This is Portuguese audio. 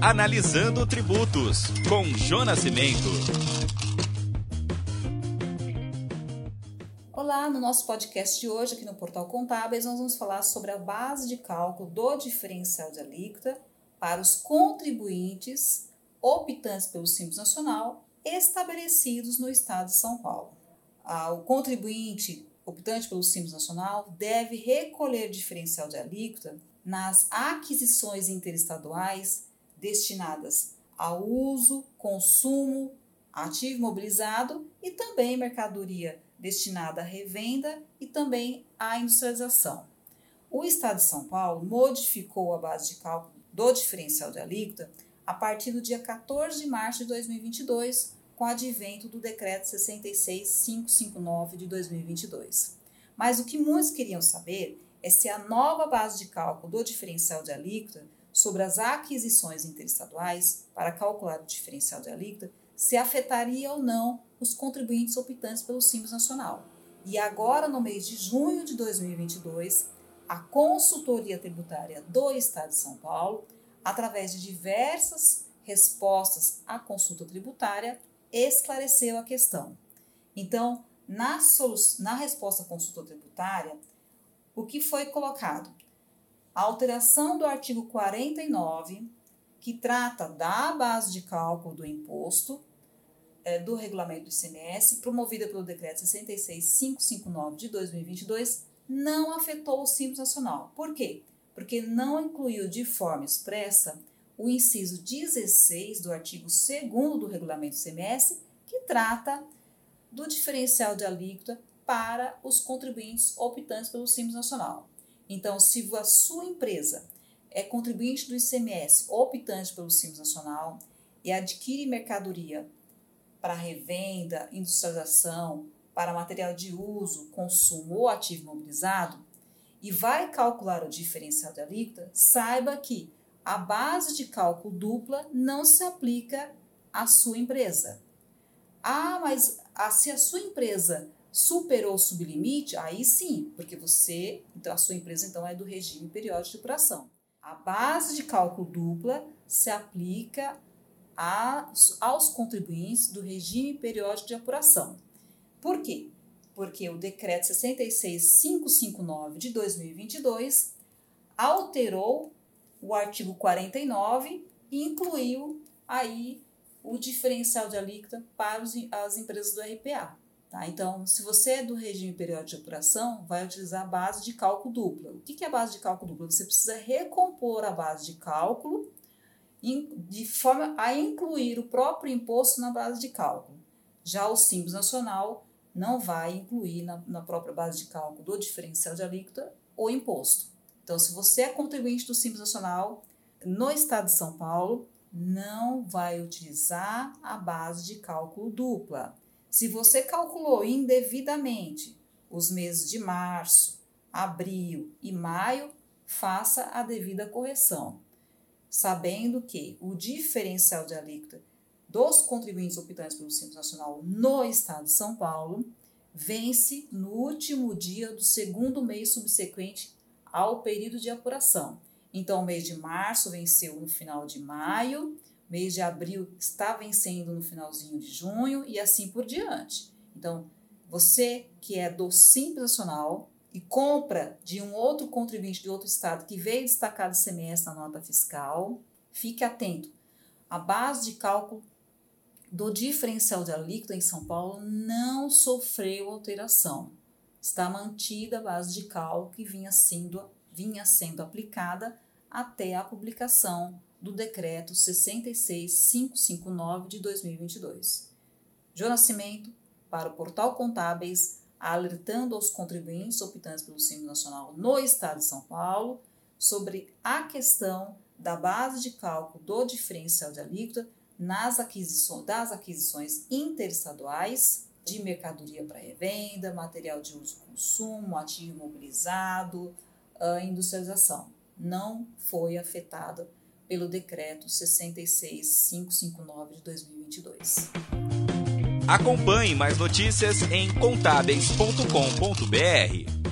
Analisando Tributos, com Jô Nascimento. Olá, no nosso podcast de hoje, aqui no Portal Contábeis, nós vamos falar sobre a base de cálculo do diferencial de alíquota para os contribuintes optantes pelo Simples Nacional estabelecidos no Estado de São Paulo. O contribuinte optante pelo Simples Nacional deve recolher diferencial de alíquota nas aquisições interestaduais destinadas ao uso, consumo, ativo imobilizado e também mercadoria destinada à revenda e também à industrialização. O Estado de São Paulo modificou a base de cálculo do diferencial de alíquota a partir do dia 14 de março de 2022, com o advento do Decreto 66.559 de 2022. Mas o que muitos queriam saber é se a nova base de cálculo do diferencial de alíquota sobre as aquisições interestaduais para calcular o diferencial de alíquota se afetaria ou não os contribuintes optantes pelo Simples Nacional. E agora, no mês de junho de 2022, a Consultoria Tributária do Estado de São Paulo, através de diversas respostas à consulta tributária, esclareceu a questão. Então, na resposta à consulta tributária, o que foi colocado? A alteração do artigo 49, que trata da base de cálculo do imposto, do regulamento do ICMS, promovida pelo Decreto 66.559 de 2022, não afetou o Simples Nacional. Por quê? Porque não incluiu de forma expressa o inciso 16 do artigo 2º do regulamento do ICMS, que trata do diferencial de alíquota para os contribuintes optantes pelo Simples Nacional. Então, se a sua empresa é contribuinte do ICMS optante pelo Simples Nacional e adquire mercadoria para revenda, industrialização, para material de uso, consumo ou ativo imobilizado e vai calcular o diferencial de alíquota, saiba que a base de cálculo dupla não se aplica à sua empresa. Mas se a sua empresa superou o sublimite, aí sim, porque a sua empresa então é do regime periódico de apuração. A base de cálculo dupla se aplica aos contribuintes do regime periódico de apuração. Por quê? Porque o Decreto 66.559 de 2022 alterou o artigo 49 e incluiu aí o diferencial de alíquota para as empresas do RPA. Tá? Então, se você é do regime periódico de apuração, vai utilizar a base de cálculo dupla. O que é a base de cálculo dupla? Você precisa recompor a base de cálculo de forma a incluir o próprio imposto na base de cálculo. Já o Simples Nacional não vai incluir na própria base de cálculo do diferencial de alíquota o imposto. Então, se você é contribuinte do Simples Nacional no Estado de São Paulo, não vai utilizar a base de cálculo dupla. Se você calculou indevidamente os meses de março, abril e maio, faça a devida correção, sabendo que o diferencial de alíquota dos contribuintes optantes pelo Simples Nacional no Estado de São Paulo vence no último dia do segundo mês subsequente ao período de apuração. Então, o mês de março venceu no final de maio, mês de abril está vencendo no finalzinho de junho e assim por diante. Então, você que é do Simples Nacional e compra de um outro contribuinte de outro estado que veio destacar do ICMS na nota fiscal, fique atento. A base de cálculo do diferencial de alíquota em São Paulo não sofreu alteração. Está mantida a base de cálculo que vinha sendo aplicada até a publicação do Decreto 66.559 de 2022. Jô Nascimento, para o Portal Contábeis, alertando aos contribuintes optantes pelo Simples Nacional no Estado de São Paulo sobre a questão da base de cálculo do diferencial de alíquota das aquisições interestaduais de mercadoria para revenda, material de uso e consumo, ativo imobilizado, industrialização. Não foi afetada pelo Decreto 66.559 de 2022. Acompanhe mais notícias em contábeis.com.br.